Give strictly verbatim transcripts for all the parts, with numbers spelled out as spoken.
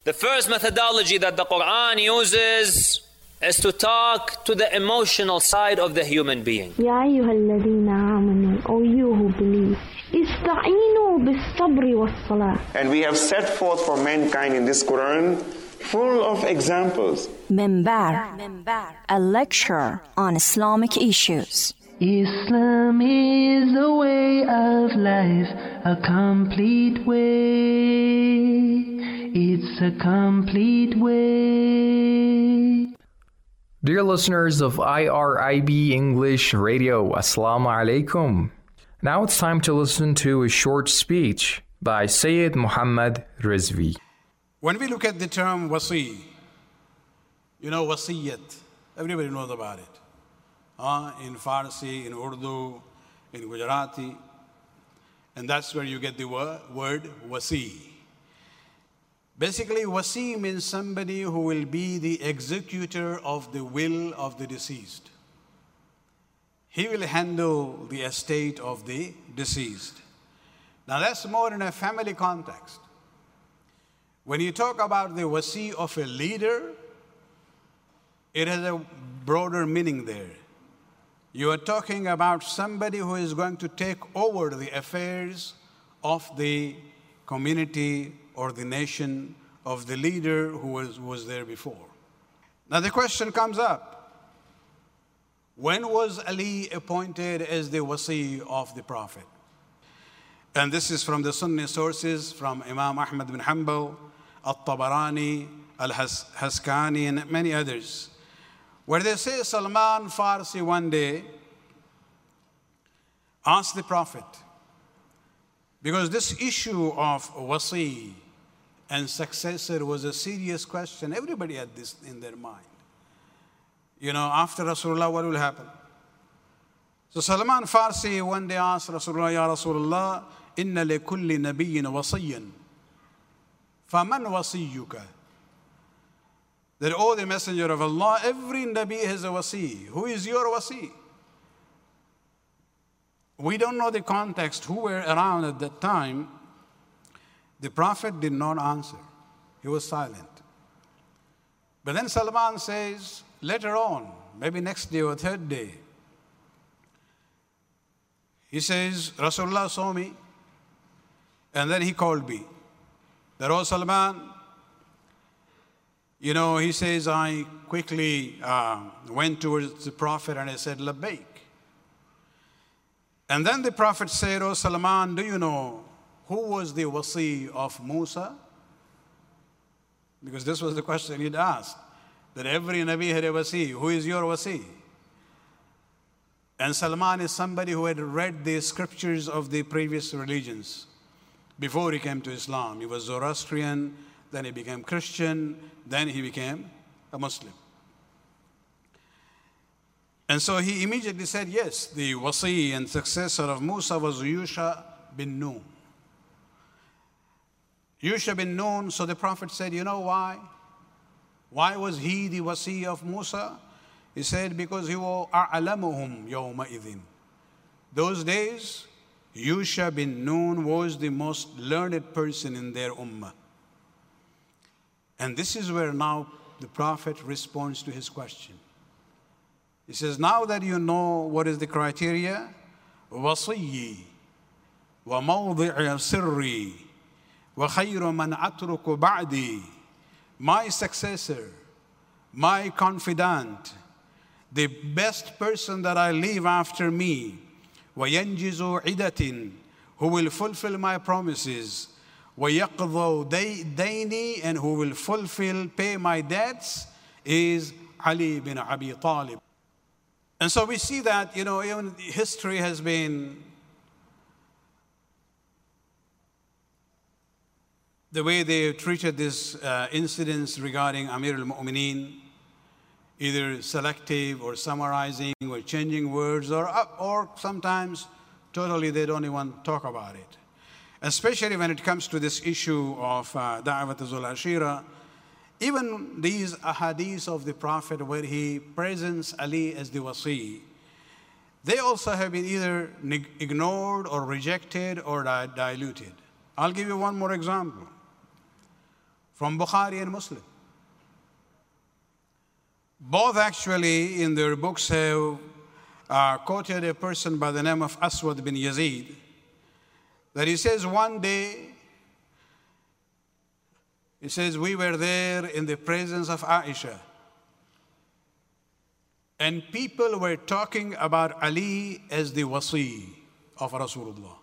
The first methodology that the Quran uses is to talk to the emotional side of the human being. يا أيها الذين آمنوا, O you who believe, استعينوا بالصبر والصلاة. And we have set forth for mankind in this Quran full of examples. Minbar, a lecture on Islamic issues. Islam is a way of life, a complete way. It's a complete way. Dear listeners of I R I B English Radio, Assalamu alaikum. Now it's time to listen to a short speech by Sayyid Muhammad Rizvi. When we look at the term wasi, you know wasiyat, everybody knows about it. Uh, in Farsi, in Urdu, in Gujarati, and that's where you get the word, word wasi. Basically, wasi means somebody who will be the executor of the will of the deceased. He will handle the estate of the deceased. Now that's more in a family context. When you talk about the wasi of a leader, it has a broader meaning there. You are talking about somebody who is going to take over the affairs of the community or the nation of the leader who was, was there before. Now the question comes up, when was Ali appointed as the wasi of the Prophet? And this is from the Sunni sources, from Imam Ahmad bin Hanbal, At-Tabarani, Al-Haskani, and many others, where they say Salman Farsi one day asked the Prophet, because this issue of wasi and successor was a serious question. Everybody had this in their mind. You know, after Rasulullah, what will happen? So Salman Farsi one day asked Rasulullah, Ya Rasulullah, inna li kulli nabiyyin wasiyan, faman wasiyuka? That, oh, the Messenger of Allah, every Nabi has a wasi. Who is your wasi? We don't know the context, who were around at that time. The Prophet did not answer. He was silent. But then Salman says, later on, maybe next day or third day, he says, Rasulullah saw me, and then he called me. That, oh, Salman, you know, he says, I quickly uh, went towards the Prophet and I said, Labbaik. And then the Prophet said, oh, Salman, do you know who was the wasi of Musa? Because this was the question he'd asked, that every Nabi had a wasi. Who is your wasi? And Salman is somebody who had read the scriptures of the previous religions before he came to Islam. He was Zoroastrian, then he became Christian, then he became a Muslim. And so he immediately said, yes, the wasi and successor of Musa was Yusha bin Nun. Yusha bin Nun, so the Prophet said, you know why? Why was he the wasi of Musa? He said, because he was a'lamuhum yawma idhin. Those days, Yusha bin Nun was the most learned person in their ummah. And this is where now the Prophet responds to his question. He says, now that you know what is the criteria, وَصِيِّي وَمَوْضِعِ سِرِّي وَخَيْرُ مَنْ أَتْرُكُ بَعْدِي, my successor, my confidant, the best person that I leave after me, وَيَنْجِزُ عِدَةٍ, who will fulfill my promises, وَيَقْضَوْ دَيْنِي, and who will fulfill, pay my debts, is Ali bin Abi Talib. And so we see that, you know, even history has been the way they treated these uh, incidents regarding Amir al-Mu'mineen, either selective or summarizing or changing words, or, or sometimes totally they don't even talk about it. Especially when it comes to this issue of uh, Da'wat Zul Ashira, even these ahadith of the Prophet where he presents Ali as the wasi, they also have been either ignored or rejected or diluted. I'll give you one more example. from Bukhari and Muslim. Both actually in their books have uh, quoted a person by the name of Aswad bin Yazid, that he says one day, he says, we were there in the presence of Aisha, and people were talking about Ali as the wasi of Rasulullah.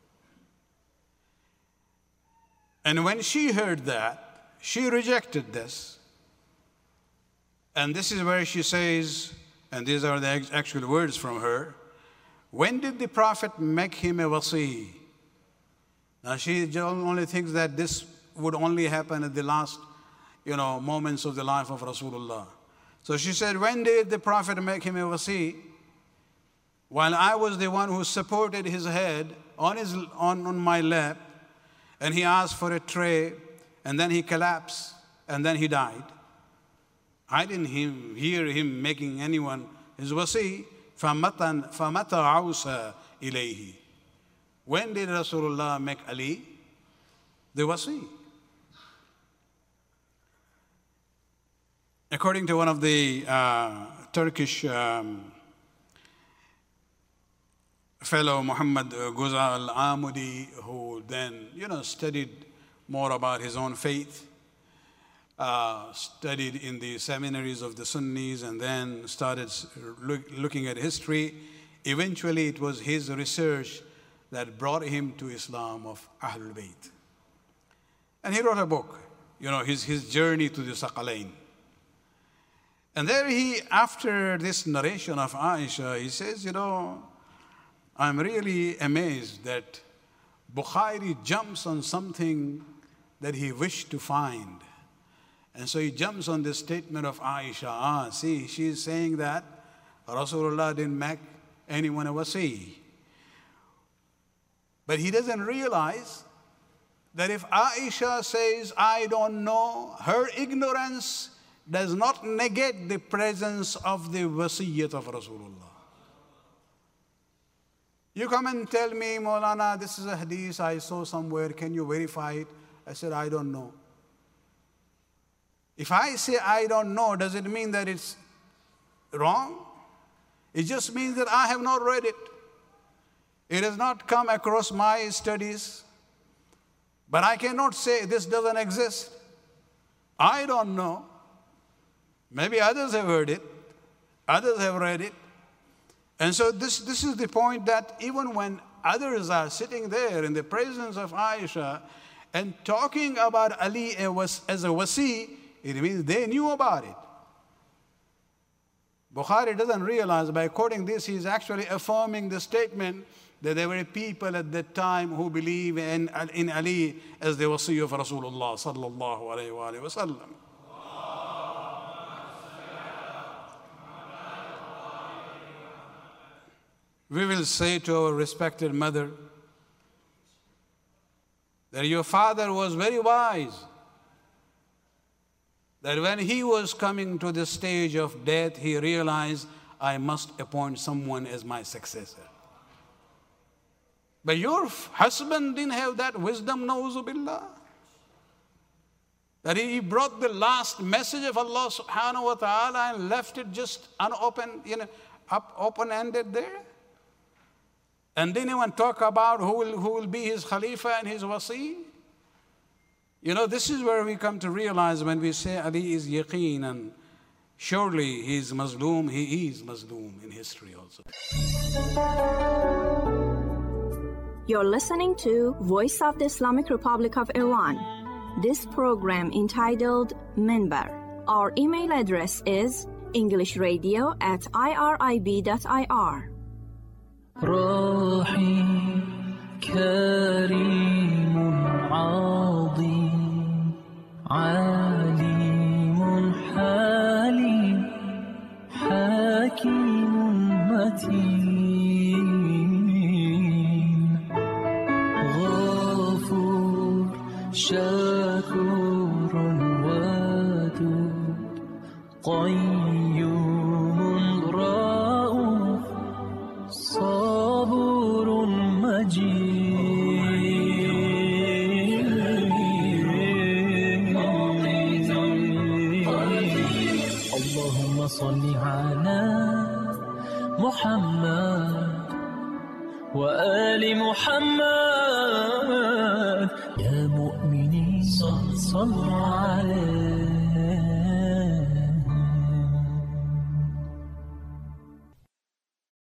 And when she heard that, she rejected this. And this is where she says, and these are the actual words from her, when did the Prophet make him a wasi? Now she only thinks that this would only happen at the last, you know, moments of the life of Rasulullah. So she said, when did the Prophet make him a wasi? While I was the one who supported his head on, his, on, on my lap, and he asked for a tray, and then he collapsed, and then he died. I didn't him, hear him making anyone his wasi. فَمَتَى عَوْسَ إِلَيْهِ. When did Rasulullah make Ali the wasi? According to one of the uh, Turkish um, fellow, Muhammad Ghuzal Amudi, who then, you know, studied more about his own faith, uh, studied in the seminaries of the Sunnis, and then started look, looking at history. Eventually, it was his research that brought him to Islam of Ahlul Bayt. And he wrote a book, you know, his, his journey to the Saqalain. And there he, after this narration of Aisha, he says, you know, I'm really amazed that Bukhari jumps on something that he wished to find. And so he jumps on this statement of Aisha. Ah, see, she's saying that Rasulullah didn't make anyone a wasi. But he doesn't realize that if Aisha says, I don't know, her ignorance does not negate the presence of the wasiyyat of Rasulullah. You come and tell me, Maulana, this is a hadith I saw somewhere, can you verify it? I said, I don't know. If I say I don't know, does it mean that it's wrong? It just means that I have not read it. It has not come across my studies. But I cannot say this doesn't exist. I don't know. Maybe others have heard it. Others have read it. And so this, this is the point, that even when others are sitting there in the presence of Aisha and talking about Ali as a wasi, it means they knew about it. Bukhari doesn't realize, by quoting this, he's actually affirming the statement that there were people at that time who believe in, in Ali as the wasi of Rasulullah sallallahu alayhi wa alayhi wa sallam. We will say to our respected mother that your father was very wise, that when he was coming to the stage of death, he realized, I must appoint someone as my successor. But your husband didn't have that wisdom, na'uzu billah. That he brought the last message of Allah subhanahu wa ta'ala and left it just unopened, you know, up, open-ended there. And didn't even talk about who will, who will be his Khalifa and his wasi. You know, this is where we come to realize when we say Ali is yaqeen, and surely he is mazloom, he is mazloom in history also. You're listening to Voice of the Islamic Republic of Iran. This program entitled Minbar. Our email address is englishradio at irib dot ir. راحي كريم عظيم عليم حليم حكيم متين غفور شكور ودود قيوم رؤوف صبور مجيد اللهم صل على محمد وآل محمد يا مؤمنين صلوا عليه